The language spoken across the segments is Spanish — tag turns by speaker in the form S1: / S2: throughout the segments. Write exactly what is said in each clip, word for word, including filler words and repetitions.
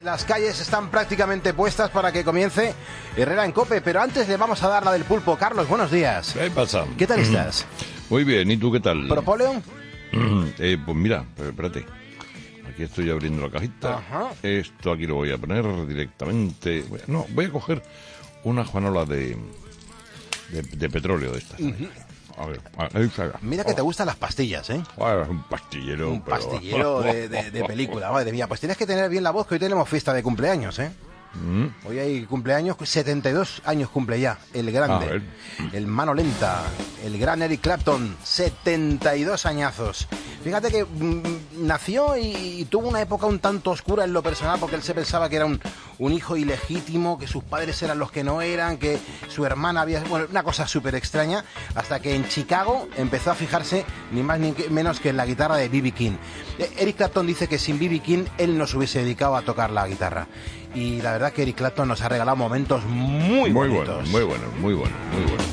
S1: Las calles están prácticamente puestas para que comience Herrera en COPE, pero antes le vamos a dar la del pulpo. Carlos, buenos días.
S2: ¿Qué pasa?
S1: ¿Qué tal estás?
S2: Muy bien, ¿y tú qué tal?
S1: ¿Propóleo?
S2: eh, pues mira, espérate. Aquí estoy abriendo la cajita.
S1: Ajá.
S2: Esto aquí lo voy a poner directamente. No, voy a coger una juanola de, de, de petróleo de estas. Uh-huh. A ver, ahí está.
S1: Mira que te gustan las pastillas, ¿eh?
S2: Ah, un pastillero.
S1: Un
S2: pero...
S1: pastillero de, de, de película, madre mía. Pues tienes que tener bien la voz, que hoy tenemos fiesta de cumpleaños, ¿eh? Mm. Hoy hay cumpleaños, setenta y dos años cumple ya, el grande, el mano lenta, el gran Eric Clapton, setenta y dos añazos. Fíjate que mm, nació y, y tuvo una época un tanto oscura en lo personal, porque él se pensaba que era un, un hijo ilegítimo, que sus padres eran los que no eran, que su hermana había... Bueno, una cosa súper extraña, hasta que en Chicago empezó a fijarse ni más ni menos que en la guitarra de B B King. Eric Clapton dice que sin B B King él no se hubiese dedicado a tocar la guitarra. Y la verdad que Eric Clapton nos ha regalado momentos muy,
S2: muy
S1: bonitos.
S2: buenos, muy buenos, muy buenos, muy buenos.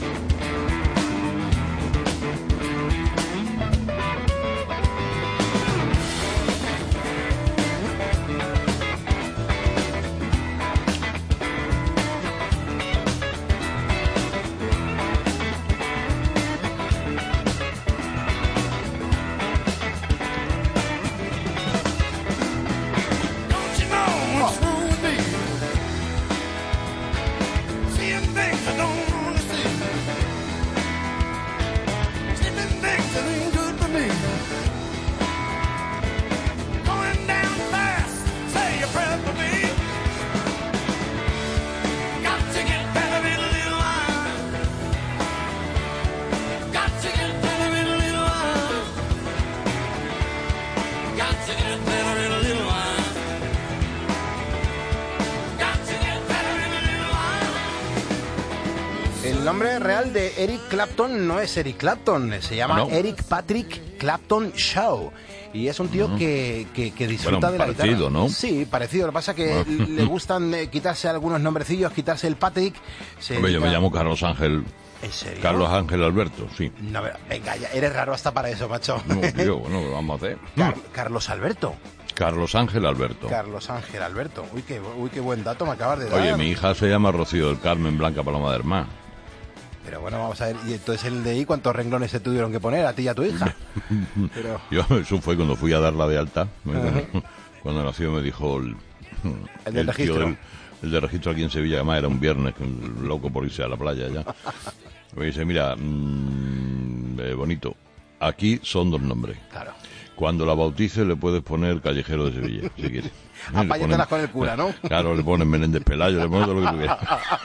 S1: El nombre real de Eric Clapton no es Eric Clapton, se llama no. Eric Patrick Clapton Shaw. Y es un tío que, que, que disfruta
S2: bueno,
S1: de la
S2: parecido,
S1: guitarra.
S2: ¿no?
S1: Sí, parecido. Lo que pasa es que le gustan eh, quitarse algunos nombrecillos, quitarse el Patrick. Se
S2: Hombre,
S1: dedica...
S2: yo me llamo Carlos Ángel.
S1: ¿En serio?
S2: Carlos Ángel Alberto, sí.
S1: No, venga, ya eres raro hasta para eso, macho.
S2: No, tío, bueno, ¿qué vamos a hacer?
S1: Car Carlos Alberto.
S2: Carlos Ángel Alberto.
S1: Carlos Ángel Alberto. Uy, qué, uy, qué buen dato me acabas de dar.
S2: Oye, mi hija se llama Rocío del Carmen Blanca Paloma del Mar.
S1: Pero bueno, vamos a ver, y entonces el de ahí, ¿cuántos renglones se tuvieron que poner a ti y a tu hija? Pero...
S2: Yo, eso fue cuando fui a darla de alta. Uh-huh. Cuando nació me dijo el,
S1: el del el registro.
S2: Del, el de registro aquí en Sevilla, además era un viernes, loco por irse a la playa ya. Me dice, mira, mmm, eh, bonito, aquí son dos nombres.
S1: Claro.
S2: Cuando la bautice le puedes poner Callejero de Sevilla, si quieres.
S1: Apáñatelas con el cura, ¿no?
S2: Claro, le pones Menéndez Pelayo, le pones todo lo que tú quieras.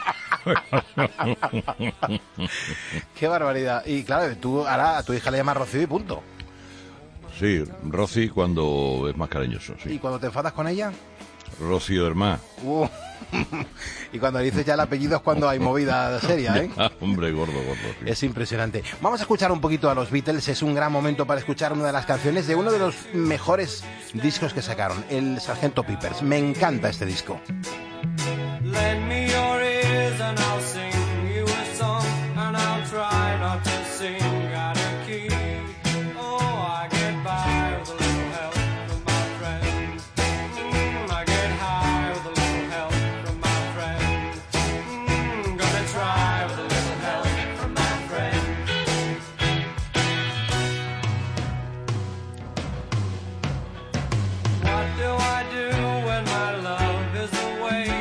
S1: Qué barbaridad. Y claro, tú ahora a tu hija le llamas Rocío y punto.
S2: Sí, Rosy cuando es más cariñoso, sí.
S1: ¿Y cuando te enfadas con ella?
S2: Rocío Hermá.
S1: Uh. Y cuando dices ya el apellido es cuando hay movida seria, ¿eh?
S2: Ya, hombre, gordo, gordo. Sí.
S1: Es impresionante. Vamos a escuchar un poquito a los Beatles. Es un gran momento para escuchar una de las canciones de uno de los mejores discos que sacaron, el Sargento Pepper's. Me encanta este disco.
S3: Lend me your ears and I'll sing you a song, and I'll try not to sing out of key. Oh, I get by with a little help from my friend. Mm, I get high with a little help from my friend. Mm, gonna try with a little help from my friend. What do I do when my love is away?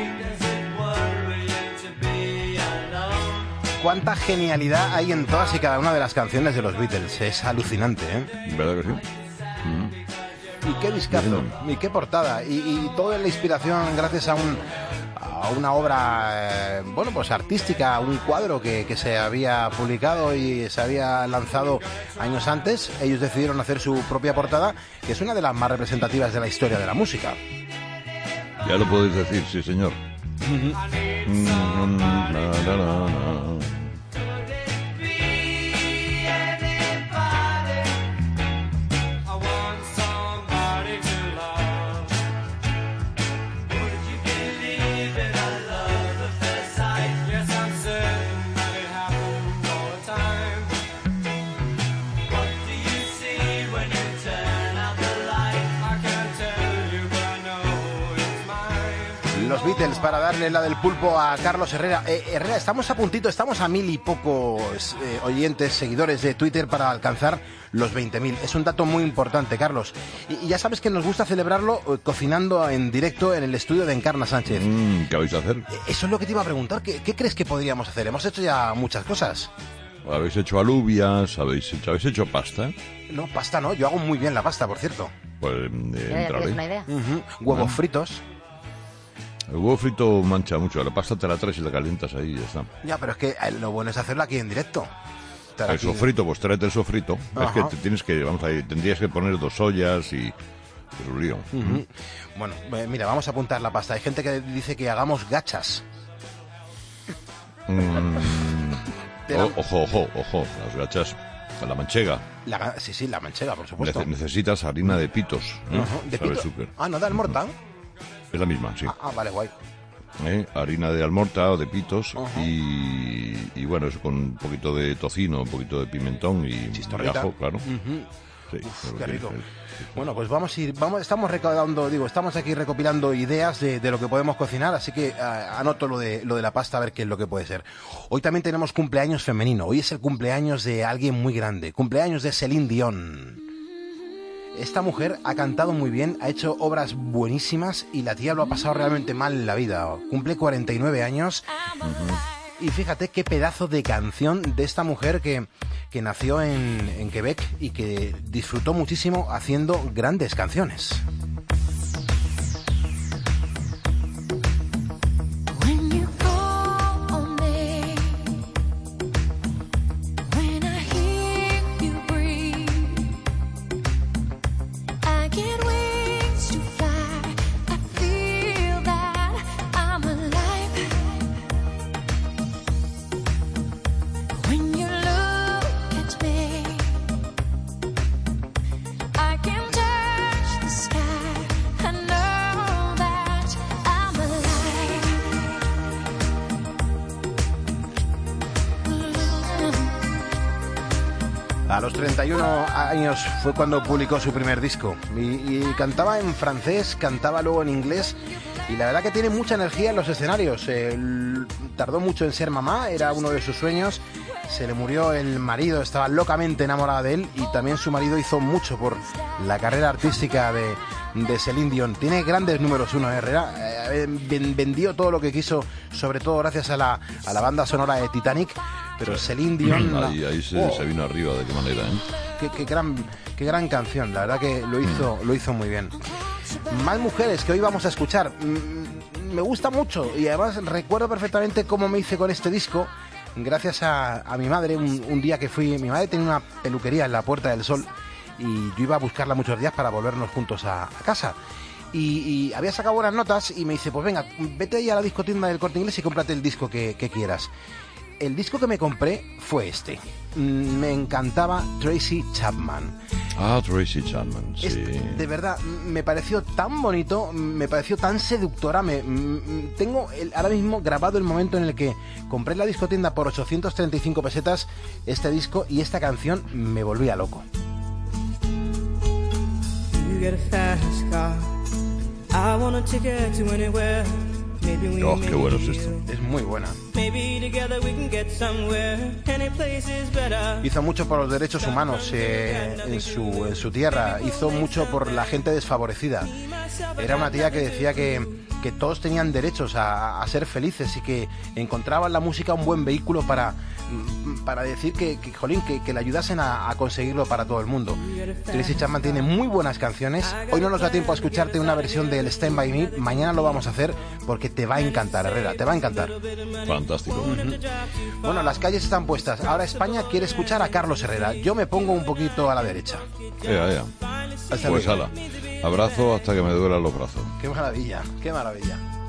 S1: Cuánta genialidad hay en todas y cada una de las canciones de los Beatles. Es alucinante, ¿eh?
S2: ¿Verdad que sí?
S1: Mm. Y qué discazo, y qué portada. Y, y toda la inspiración gracias a un a una obra, eh, bueno, pues artística, un cuadro que, que se había publicado y se había lanzado años antes. Ellos decidieron hacer su propia portada, que es una de las más representativas de la historia de la música.
S2: Ya lo podéis decir, sí, señor. Mm, na, na, na, na.
S1: Los Beatles para darle la del pulpo a Carlos Herrera. Eh, Herrera, estamos a puntito, estamos a mil y pocos eh, oyentes, seguidores de Twitter para alcanzar los veinte mil. Es un dato muy importante, Carlos. Y, y ya sabes que nos gusta celebrarlo eh, cocinando en directo en el estudio de Encarna Sánchez.
S2: Mm, ¿Qué vais a hacer?
S1: Eh, eso es lo que te iba a preguntar. ¿Qué, ¿Qué crees que podríamos hacer? Hemos hecho ya muchas cosas.
S2: ¿Habéis hecho alubias? ¿Habéis hecho, ¿habéis hecho pasta?
S1: No, pasta no. Yo hago muy bien la pasta, por cierto.
S2: Pues eh,
S4: ¿Tienes
S2: entraré.
S4: una idea?
S1: Uh-huh. Huevos
S2: Ah.
S1: fritos.
S2: El huevo frito mancha mucho. La pasta te la traes y la calientas ahí y ya está.
S1: Ya, pero es que eh, lo bueno es hacerlo aquí en directo. Estar
S2: El
S1: aquí-
S2: sofrito, pues tráete el sofrito.
S1: Ajá.
S2: Es que te tienes que, vamos a ir, tendrías que poner dos ollas y... Es un lío.
S1: Ujú. Bueno, eh, mira, vamos a apuntar la pasta. Hay gente que dice que hagamos gachas.
S2: Mm,
S1: Pero-
S2: o- ojo, ojo, ojo. Las gachas, la manchega.
S1: La ga- sí, sí, la manchega, por supuesto.
S2: Nece- necesitas harina de pitos. ¿eh?
S1: Ajá, ¿de
S2: ¿Sabes
S1: pito?
S2: tú qué?
S1: Ah, ¿no da el morta?
S2: Es la misma, sí.
S1: Ah, ah, vale, guay.
S2: ¿Eh? Harina de almorta o de pitos
S1: Ajá.
S2: y, y bueno, eso con un poquito de tocino, un poquito de pimentón y, y
S1: Chistorrita.
S2: ajo, claro.
S1: Ujú.
S2: Sí,
S1: Uf,
S2: pero
S1: qué
S2: tienes
S1: rico.
S2: que-
S1: Bueno, pues vamos a ir, vamos, estamos recaudando, digo, estamos aquí recopilando ideas de, de lo que podemos cocinar, así que ah, anoto lo de lo de la pasta a ver qué es lo que puede ser. Hoy también tenemos cumpleaños femenino. Hoy es el cumpleaños de alguien muy grande, cumpleaños de Celine Dion. Esta mujer ha cantado muy bien, ha hecho obras buenísimas y la tía lo ha pasado realmente mal en la vida. Cumple cuarenta y nueve años. Y fíjate qué pedazo de canción de esta mujer que, que nació en, en Quebec y que disfrutó muchísimo haciendo grandes canciones.
S5: When you call on me, when I hear you breathe, I get wings to fly. I feel that I'm alive. When you look at me, I can touch the sky. I know that I'm alive.
S1: A los treinta y uno años fue cuando publicó su primer disco y, y cantaba en francés, cantaba luego en inglés y la verdad que tiene mucha energía en los escenarios. Eh, l- tardó mucho en ser mamá, era uno de sus sueños. Se le murió el marido, estaba locamente enamorada de él y también su marido hizo mucho por la carrera artística de, de Celine Dion. Tiene grandes números uno, ¿eh, Herrera? Eh, ven- vendió todo lo que quiso, sobre todo gracias a la, a la banda sonora de Titanic, pero Celine Dion...
S2: Ahí, ahí se,
S1: Oh.
S2: se vino arriba, de qué manera, ¿eh?
S1: Qué, qué gran, qué gran canción, la verdad que lo hizo, lo hizo muy bien. Más mujeres que hoy vamos a escuchar. Mm, Me gusta mucho y además recuerdo perfectamente cómo me hice con este disco. Gracias a, a mi madre, un, un día que fui, mi madre tenía una peluquería en la Puerta del Sol y yo iba a buscarla muchos días para volvernos juntos a, a casa. Y, y había sacado buenas notas y me dice, pues venga, vete ahí a la discotienda del Corte Inglés y cómprate el disco que, que quieras. El disco que me compré fue este. Mm, Me encantaba Tracy Chapman.
S2: Ah, Tracy Chapman, sí.
S1: Es- de verdad, m- me pareció tan bonito, me pareció tan seductora. Me, m- tengo el- ahora mismo grabado el momento en el que compré en la discotienda por ochocientas treinta y cinco pesetas este disco y esta canción me volvía loco.
S6: You get a fast car. I want a ticket to anywhere. Maybe we
S2: Oh,
S6: make
S2: qué bueno es
S6: a
S2: esto.
S6: deal.
S1: Es muy buena.
S6: Maybe together we can get somewhere. Any place is better.
S1: Hizo mucho por los derechos humanos eh, en, su, en su tierra, hizo mucho por la gente desfavorecida. Era una tía que decía que, que todos tenían derechos a, a ser felices y que encontraba en la música un buen vehículo para, para decir que, que, jolín, que, que le ayudasen a, a conseguirlo para todo el mundo. Tracy Chapman tiene muy buenas canciones. Hoy no nos da tiempo a escucharte una versión del Stand By Me. Mañana lo vamos a hacer porque te va a encantar, Herrera, te va a encantar.
S2: Fantástico.
S1: Bueno, las calles están puestas. Ahora España quiere escuchar a Carlos Herrera. Yo me pongo un poquito a la derecha.
S2: Ea, ea.
S1: Hasta
S2: Pues
S1: luego.
S2: ala, abrazo hasta que me duelan los brazos.
S1: Qué maravilla, qué maravilla.